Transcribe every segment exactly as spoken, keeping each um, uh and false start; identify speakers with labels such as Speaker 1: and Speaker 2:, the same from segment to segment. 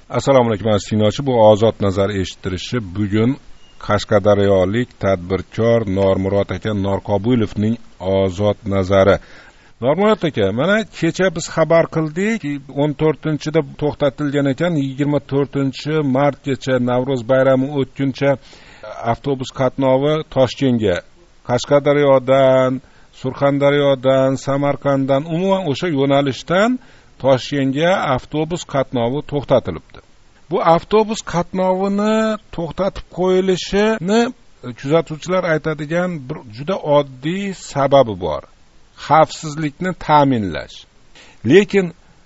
Speaker 1: Assalomu alaykum aziz tinglovchi, bu Ozod nazar eshittirishi. Bugun Qashqadaryolik tadbirkor Normurod aka Norqobilovning Ozod nazari. Normurod aka, mana kecha biz xabar qildik, o'n to'rtinchida to'xtatilgan ekan, yigirma to'rtinchi martgacha Navro'z bayrami o'tguncha avtobus qatnovi Toshkentga, Qashqadaryodan, Surxondaryodan, Samarqanddan, umuman o'sha yo'nalishdan Toshkentga avtobus qatnovi to'xtatilibdi. Bu avtobus qatnovini to'xtatib qo'yilishini kuzatuvchilar aytadigan bir juda oddiy sababi bor. Xavfsizlikni ta'minlash. Lekin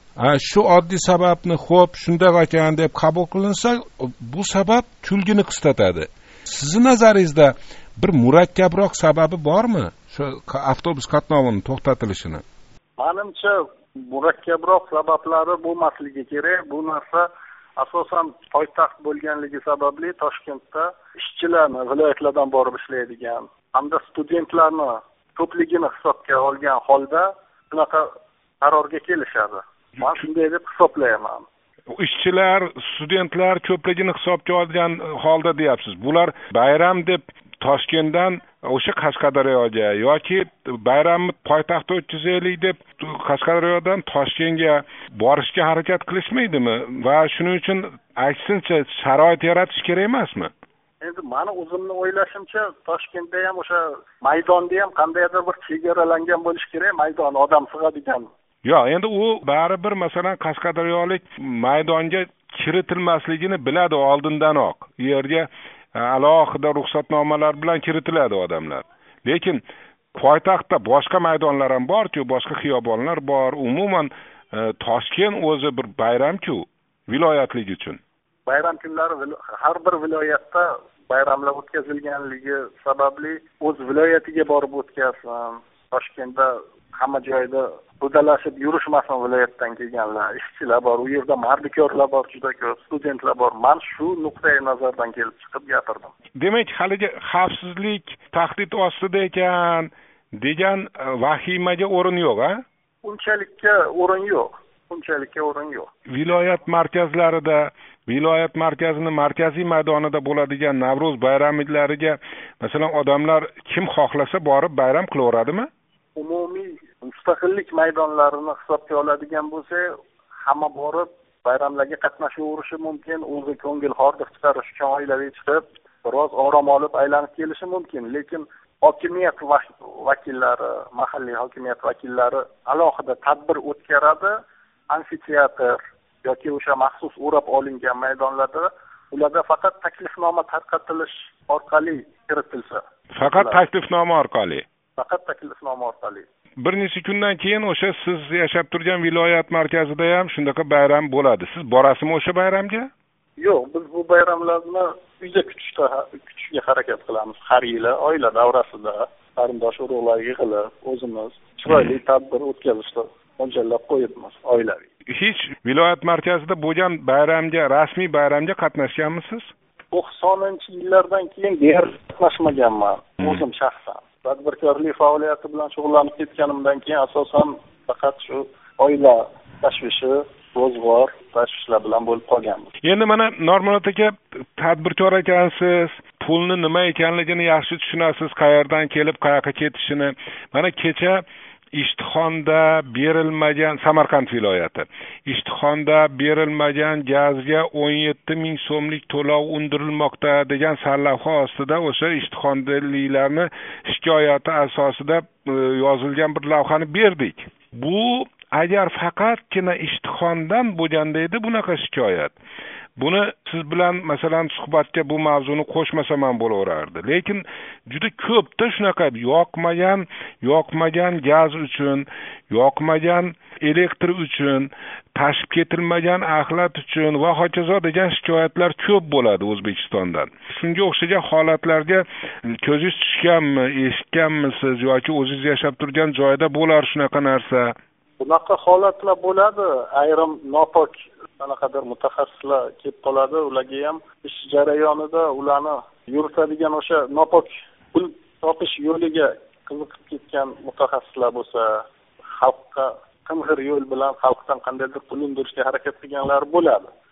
Speaker 1: shu oddiy sababni xo'p, shunday ekan deb qabul qilinsa, bu sabab kulgini qistatadi. Sizning nazaringizda bir murakkabroq sababi bormi shu avtobus qatnovini to'xtatilishini?
Speaker 2: Menimcha murakkabroq sabablari bo'lmasligi kerak. Bu narsa asosan poytaxt bo'lganligi sababli Toshkentda ishchilarni viloyatlardan borib ishlaydigan hamda studentlarni ko'pligini hisobga olgan holda bunaqa qarorga kelishadi. Men shunday deb hisoblayman.
Speaker 1: Ishchilar, studentlar ko'pligini hisobga olgan holda deyapsiz. Bular bayram deb Toshkentdan o'sha Qashqadaryoga yoki bayramni poytaxtda o'tkazaylik deb Qashqadaryodan Toshkentga borishga harakat qilishmaydimi? Va shuning uchun aksincha sharoit yaratish kerak emasmi?
Speaker 2: Endi meni o'zimni o'ylashimcha, Toshkentda ham o'sha maydonda ham qandaydir bir chegaralangan bo'lish kerak, maydon odam sig'adigan.
Speaker 1: Yo'q, endi u baribir masalan Qashqadaryolik maydonga kiritilmasligini biladi oldindanoq. U yerga alohida ruxsatnomalar bilan kiritiladi odamlar. Lekin poytaxtda boshqa maydonlar ham bor-ku, boshqa xiyobonlar bor. Umuman Toshkent o'zi bir bayram-ku, viloyatlik uchun.
Speaker 2: Bayram kunlari har bir viloyatda bayramlar o'tkazilganligi sababli o'z viloyatiga borib o'tkazsin. Toshkentda hamma joyda to'dalashib yurishmasin viloyatdan kelganlar, ishchilar bor, u yerda mardikorlar bor, juda ko'p studentlar bor. Men shu nuqtai nazardan kelib chiqib gapirdim.
Speaker 1: Demak, haligi xavfsizlik tahdid ostida ekan degan vahimaga o'rin yo'q, a?
Speaker 2: Unchalikka o'rin yo'q. Unchalikka o'rin yo'q.
Speaker 1: Viloyat markazlarida, viloyat markazining markaziy maydonida bo'ladigan Navro'z bayramlariga masalan odamlar kim xohlasa borib bayram qilaveradimi?
Speaker 2: Umumiy mustaqillik maydonlarini hisobga oladigan bo'lsa, hamma borib bayramlarga qatnashaverishi mumkin, o'zi ko'ngil hordiq chiqarish uchun oilaviy chiqib, biroz orom olib aylanib kelishi mumkin. Lekin hokimiyat vakillari, mahalliy hokimiyat vakillari alohida tadbir o'tkazadi, amfiteatr yoki o'sha maxsus o'rab olingan maydonlarda ularda faqat taklifnoma tarqatilish orqali kiritilsa.
Speaker 1: Faqat taklifnoma orqali.
Speaker 2: Faqat taklifnoma orqali.
Speaker 1: Bir necha kundan keyin o'sha siz yashab turgan viloyat markazida ham shundaqa bayram bo'ladi. Siz borasizmi o'sha bayramga?
Speaker 2: Yo'q, biz bu bayramlarni uyda kutishga kutishga harakat qilamiz. Har yili oila davrasida qarindosh urug'lar yig'ilib, o'zimiz chiroyli tadbir o'tkazishni mo'ljallab qo'yibmiz oilaviy.
Speaker 1: Hech viloyat markazida bo'lgan bayramga, rasmiy bayramga qatnashganmisiz?
Speaker 2: to'qsoninchi yillardan keyin deyarli qatnashmaganman, o'zim shaxsan. Tadbirkorlik faoliyati bilan shug'ullanib ketganimdan keyin asosan faqat shu oila tashvishi, ro'zg'or tashvishlar bilan bo'lib qolganmiz.
Speaker 1: Endi mana Normurod aka tadbirkor ekansiz, pulni nima ekanligini yaxshi tushunasiz, qayerdan kelib qayoqqa ketishini. Mana kecha Ishtixonda berilmagan, Samarqand viloyati, Ishtixonda berilmagan gazga o'n yetti ming so'mlik to'lov undirilmoqda degan sarlavha ostida o'sha Ishtixondaliklarni shikoyati asosida yozilgan bir lavhani berdik. Bu agar faqatgina Ishtixondan bo'lganda edi bunaqa shikoyat. Buni siz bilan masalan suhbatga bu mavzuni qo'shmasam ham bo'laverardi. Lekin juda ko'pda shunaqa yoqmagan, yoqmagan gaz uchun, yoqmagan elektr uchun, tashib ketilmagan axlat uchun va hokazo degan shikoyatlar ko'p bo'ladi O'zbekistondan. Shunga o'xshagan holatlarga ko'zingiz tushganmi, eshitganmisiz yoki o'zingiz yashab turgan joyda bo'lar shunaqa narsa?
Speaker 2: Bunaqa holatlar bo'ladi. Ayrim nopok qanaqadir mutaxassislar kelib qoladi, ularga ham ish jarayonida ularni yuritadigan o'sha nopok pul topish yo'liga qiziqib ketgan mutaxassislar bo'lsa, xalqqa qing'ir yo'l bilan xalqdan qandaydir pul undirishga harakat qilganlar bo'ladi.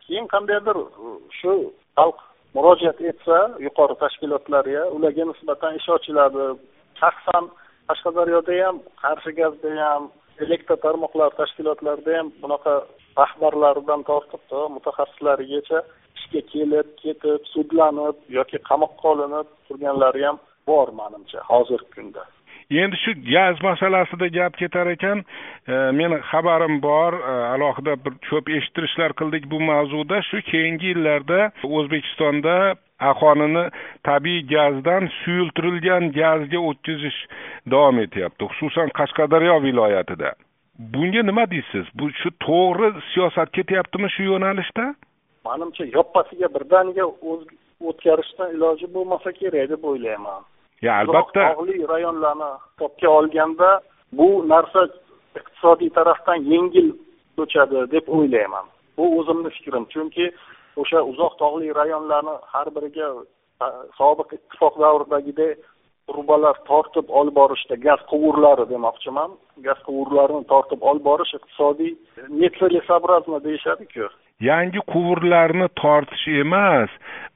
Speaker 2: keyin qandaydir shu xalq murojaat etsa yuqori tashkilotlarga, ularga nisbatan ish ochiladi. Shaxsan Qashqadaryoda ham, Qarshi gazda ham, elektr tarmoqlar tashkilotlarida ham bunaqa rahbarlaridan tortib mutaxassislarigacha ishga kelib, ketib, sudlanib yoki qamoqqa olinib turganlari ham bor menimcha hozirgi kunda.
Speaker 1: Endi shu gaz masalasida gap ketar ekan, e, meni xabarim bor, e, alohida bir ko'p eshittirishlar qildik bu mavzuda. Shu keyingi yillarda O'zbekistonda aholini tabiiy gazdan suyultirilgan gazga o'tkazish davom etyapti, xususan Qashqadaryo viloyatida. Bunga nima deysiz? Bu shu to'g'ri siyosat ketyaptimi shu yo'nalishda?
Speaker 2: Menimcha yoppasiga birdaniga o'tkazishdan iloji bo'lmasa kerak deb o'ylayman.
Speaker 1: Ya albatta.
Speaker 2: Tog'li rayonlarni hisobga olganda bu narsa iqtisodiy tarafdan yengil o'tadi deb o'ylayman. Bu o'zimning fikrim, chunki o'sha uzoq tog'li rayonlarni har biriga sobiq ittifoq davridagidek trubalar tortib olib borishda gaz quvurlari demoqchiman. Gaz quvurlarini tortib olib borish iqtisodiy netselesabrazno deyishadi-ku.
Speaker 1: Yangi quvurlarni tortish emas,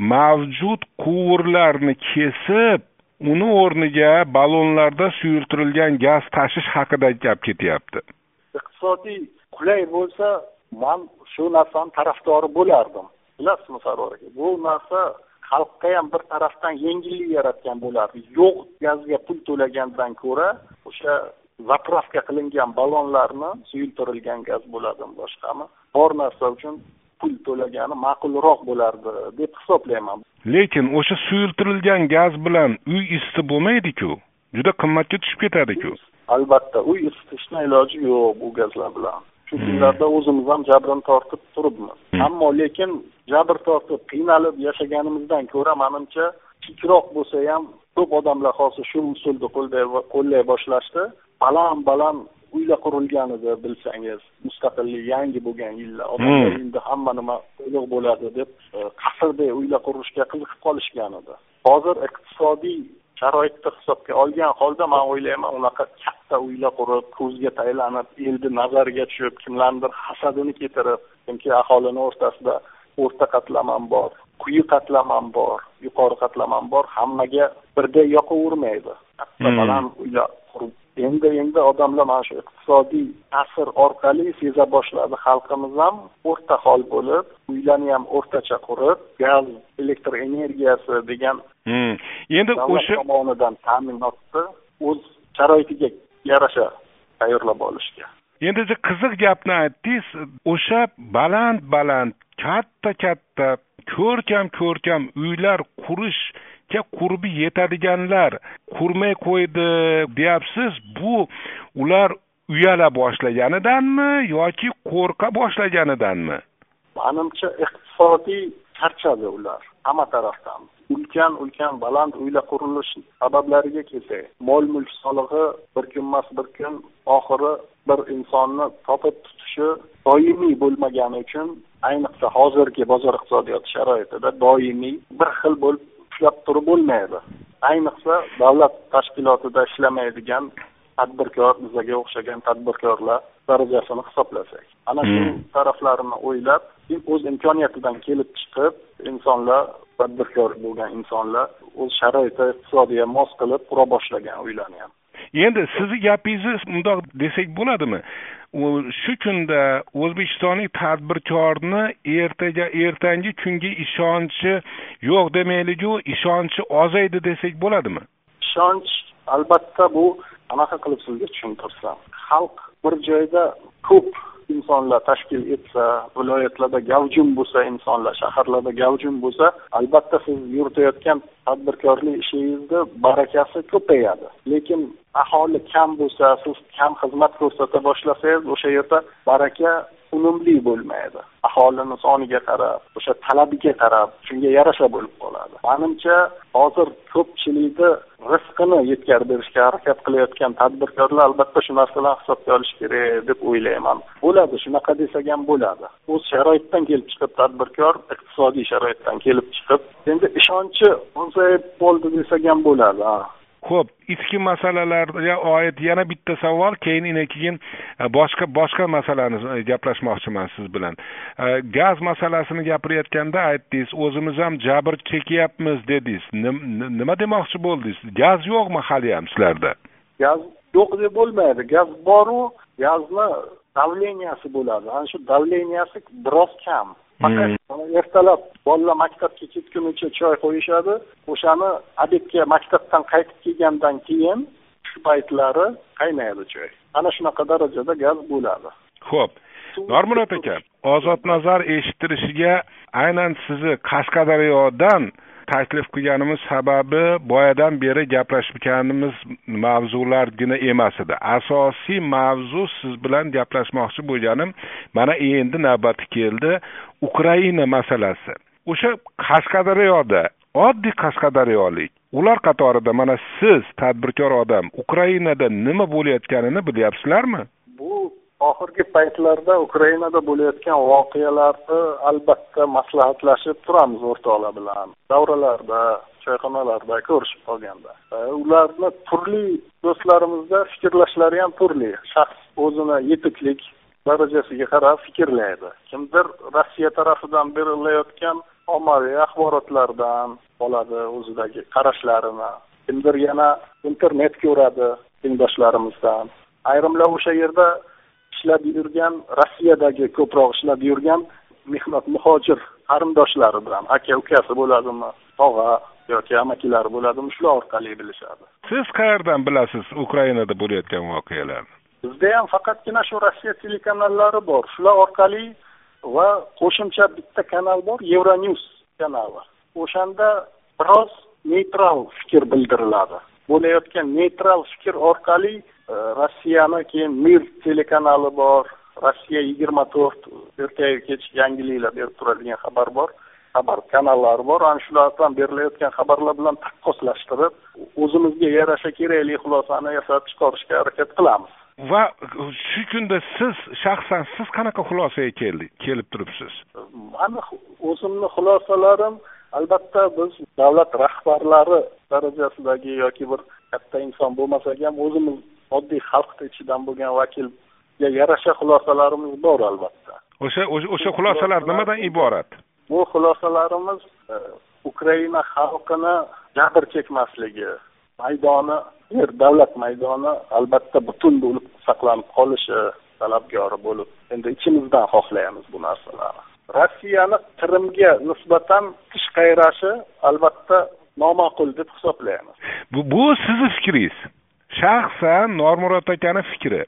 Speaker 1: mavjud quvurlarni kesib, uni o'rniga ballonlarda suyultirilgan gaz tashish haqida gap ketyapti.
Speaker 2: Iqtisodiy qulay bo'lsa, men shu narsani tarafdori bo'lardim. Bilasizmi, Sarvar aka? Bu narsa xalqqa ham bir tarafdan yengillik yaratgan bo'lardi. Yo'q gazga pul to'lagandan ko'ra, o'sha zapravka qilingan ballonlarni suyultirilgan gaz bo'ladimi, boshqami? Bor narsa uchun pul to'lagani ma'qulroq bo'lardi deb hisoblayman.
Speaker 1: Lekin o'sha suyultirilgan gaz bilan uy isitib bo'lmaydi-ku. Juda qimmatga tushib ketadi-ku.
Speaker 2: Albatta, uy isitishning iloji yo'q bu gazlar bilan. Shu kunlarda o'zimiz ham jabrini tortib turibmiz. Ammo lekin jabr tortib qiynalib yashaganimizdan ko'ra menimcha kechroq bo'lsa ham ko'p odamlar hozir shu usulni qo'llay boshlashdi. Baland-baland uylar qurilganida bilsangiz, mustaqillik yangi bo'lgan yillar odamlar endi hamma nima to'liq bo'ladi deb qasrdek uylar qurishga qiziqib qolishgan edi. Hozir iqtisodiy sharoitni hisobga olgan holda men o'ylayman, unaqa katta uylar qurib, ko'zga taylanib, elni nazariga tushib, kimlardir hasadini keltirib, chunki aholining o'rtasida o'rta qatlamam bor, quyi qatlamam bor, yuqori qatlamam bor, hammaga birdek yoqavermaydi. Katta baland uylar qurib, endi endi odamlar mana shu iqtisodiy ta'sir orqali seza boshladi. Xalqimiz ham o'rta hol bo'lib, uylarni ham o'rtacha qurib, gaz, elektr energiyasi degan
Speaker 1: hmm. endi o'sha
Speaker 2: tomonidan ta'minotni o'z sharoitiga yarasha tayyorlab olishga.
Speaker 1: Endi qiziq gapni aytdingiz. O'sha baland-baland, katta-katta, ko'rkam-ko'rkam uylar qurish ga qurbi yetadiganlar qurmay qo'ydi deyapsiz. Bu ular uyala boshlaganidanmi yoki qo'rqa boshlaganidanmi?
Speaker 2: Menimcha iqtisodiy charchadi ular hamma tarafdan. Ulkan ulkan baland uylar qurilish sabablariga kelsak, mol mulk solig'i bir kunmas bir kun oxiri bir insonni topib tutishi doimiy bo'lmagani uchun, ayniqsa hozirgi bozor iqtisodiyoti sharoitida doimiy bir xil bo'lib ishlab turib bo'lmaydi. Ayniqsa davlat tashkilotida ishlamaydigan tadbirkor, bizga o'xshagan tadbirkorlar darajasini hisoblasak, ana shu hmm. taraflarini o'ylab, o'z imkoniyatidan kelib chiqib, insonlar, tadbirkor bo'lgan insonlar o'z sharoiti iqtisodiga mos qilib qura boshlagan uylarni ham.
Speaker 1: Endi sizni gapingizni bundoq desak bo'ladimi? Shu kunda O'zbekistonning tadbirkorni ertaga ertangi kunga ishonchi yo'q demaylik-ku, ishonchi ozaydi desak bo'ladimi?
Speaker 2: Ishonch albatta bu anaqa qilib sizga tushuntirsam. Xalq bir joyda ko'p insonlar tashkil etsa, viloyatlarda gavjum bo'lsa, insonlar shaharlarda gavjum bo'lsa, albatta siz yuritayotgan tadbirkorlik ishingizda barakasi ko'payadi. Lekin aholi kam bo'lsa, siz kam xizmat ko'rsata boshlasangiz, o'sha yerda baraka unumli bo'lmaydi. Aholini soniga qarab, o'sha talabiga qarab, shunga yarasha bo'lib qoladi. Menimcha hozir ko'pchilikni rizqini yetkazib berishga harakat qilayotgan tadbirkorlar albatta shu narsalarni hisobga olish kerak deb o'ylayman. Bo'ladi, shunaqa desak ham bo'ladi. O'z sharoitdan kelib chiqib tadbirkor, iqtisodiy sharoitdan kelib chiqib, endi ishonchi ozayib bo'ldi desak ham bo'ladi.
Speaker 1: Xo'p, ichki masalalarga oid yana bitta savol, keyin keyin boshqa boshqa masalani gaplashmoqchiman siz bilan. Gaz masalasini gapirayotganda aytdingiz, o'zimiz ham jabr chekyapmiz dedingiz. Nima demoqchi bo'ldingiz? Gaz yo'qmi hali ham sizlarda?
Speaker 2: Gaz yo'q deb bo'lmaydi. Gaz bor-u, gazni davleniyasi bo'ladi. Ana shu davleniyasi biroz kam. Faqat ertalab bolalar maktabga ketgunicha choy qo'yishadi. O'shani obedga maktabdan qaytib kelgandan keyin shu paytlari qaynaydi choy. Ana shunaqa darajada gaz bo'ladi.
Speaker 1: Xo'p. Normurod aka, ozod nazar eshittirishiga aynan sizni Qashqadaryodan taklif qilganimiz sababi boyadan beri gaplashganimiz mavzulargina emas edi. Asosiy mavzu siz bilan gaplashmoqchi bo'lganim mana endi navbati keldi, Ukraina masalasi. O'sha Qashqadaryoda oddiy qashqadaryolik, ular qatorida mana siz tadbirkor odam Ukrainada nima bo'layotganini bilyapsizlarmi?
Speaker 2: Bu oxirgi paytlarda Ukrainada bo'layotgan voqealarni albatta maslahatlashib turamiz o'rtoqlar bilan. Davralarda, choyxonalarda ko'rishib qolganda. Ularni turli do'stlarimizda fikrlashlari ham turli. Shaxs o'zini yetuklik darajasiga qarab fikrlaydi. Kimdir Rossiya tarafidan berilayotgan ommaviy axborotlardan oladi o'zidagi qarashlarini. Kimdir yana internet ko'radi tengdoshlarimizdan. Ayrimlar o'sha yerda ishlab yurgan, Rossiyadagi ko'proq ishlab yurgan mehnat muhojir qarindoshlari bilan, aka ukasi bo'ladimi, tog'a yoki amakilari bo'ladimi, shular orqali bilishadi.
Speaker 1: Siz qayerdan bilasiz Ukrainada bo'layotgan voqealarni?
Speaker 2: Bizda ham faqatgina shu Rossiya telekanallari bor. Shular orqali va qo'shimcha bitta kanal bor, Euronews kanali. O'shanda biroz neytral fikr bildiriladi. Bo'layotgan neytral fikr orqali Rossiyani keyin Mir telekanali bor, Rossiya yigirma to'rt ertaga kech yangiliklar berib turadigan xabar bor, xabar kanallari bor. Ana shulardan berilayotgan xabarlar bilan taqqoslashtirib, o'zimizga yarasha kerakli xulosani yasab chiqarishga harakat qilamiz.
Speaker 1: Va shu kunda siz shaxsan siz qanaqa xulosaga keldi, kelib turibsiz?
Speaker 2: Mana o'zimning xulosalarim, albatta biz davlat rahbarlari darajasidagi yoki bir katta inson bo'lmasak ham o'zimiz oddiy xalq ichidan bo'lgan vakilga yarasha xulosalarimiz bor albatta.
Speaker 1: O'sha o'sha xulosalar nimadan iborat?
Speaker 2: Bu xulosalarimiz Ukraina xalqini jabr chekmasligi, maydoni, yer davlat maydoni albatta butun bo'lib saqlanib qolishi talabgori bo'lib, endi ichimizdan xohlaymiz bu narsalarni. Rossiyani Qrimga nisbatan tish qayrashi albatta noma'qul deb hisoblaymiz.
Speaker 1: Bu bu sizning fikringiz. Shaxsan Normurod akaning fikri.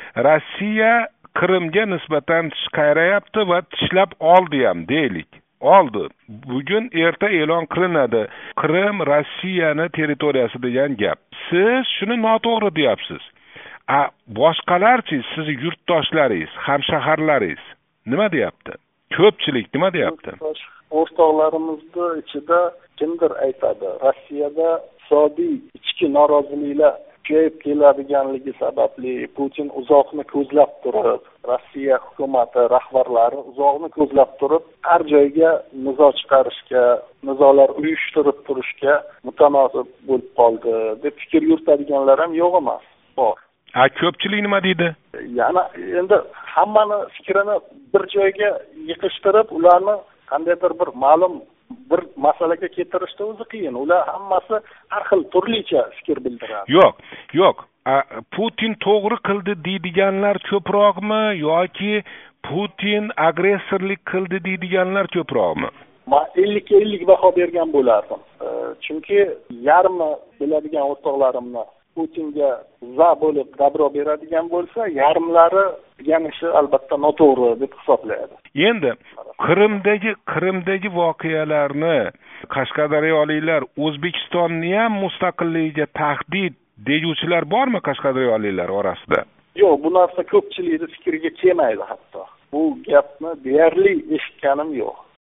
Speaker 1: Rossiya Qrimga nisbatan tish qayrayapti va tishlab oldi ham deylik. Oldi. Bugun erta e'lon qilinadi. Qrim Rossiyani territoriyasi degan gap. Siz shuni noto'g'ri deyapsiz. A boshqalarchi, sizning yurtdoshlaringiz, hamshaharlaringiz nima deyapti? Ko'pchilik nima deyapti?
Speaker 2: O'rtoqlarimizni ichida kimdir aytadi, Rossiyada iqtisodiy ichki noroziliklar kuchayib keladiganligi sababli Putin uzoqni ko'zlab turib, Rossiya hukumati rahbarlari uzoqni ko'zlab turib, har joyga nizo chiqarishga, nizolar uyushtirib turishga mutanosib bo'lib qoldi deb fikr yuritadiganlar ham yo'q emas. Bor.
Speaker 1: A ko'pchilik nima deydi?
Speaker 2: Yana endi hammani fikrini bir joyga yig'ishtirib, ularni qandaydir bir ma'lum bir masalaga keltirishda o'zi qiyin. Ular hammasi har xil turlicha fikr bildiradi.
Speaker 1: Yo'q, yo'q. Putin to'g'ri qildi deydiganlar ko'proqmi yoki Putin agressorlik qildi deydiganlar ko'proqmi?
Speaker 2: Men ellik ellik baho bergan bo'lardim. Chunki yarmi biladigan o'rtoqlarimni Putinga za bo'lib dabro beradigan bo'lsa, yarmlari degan ishi albatta noto'g'ri deb hisoblaydi.
Speaker 1: Endi Qrimdagi Qrimdagi voqealarni Qashqadaryoliklar O'zbekistonni ham mustaqilligiga tahdid deyuvchilar bormi Qashqadaryoliklar orasida?
Speaker 2: Yo'q, bu narsa ko'pchilikning fikriga kelmaydi hatto. Bu gapni deyarli eshitganim yo'q.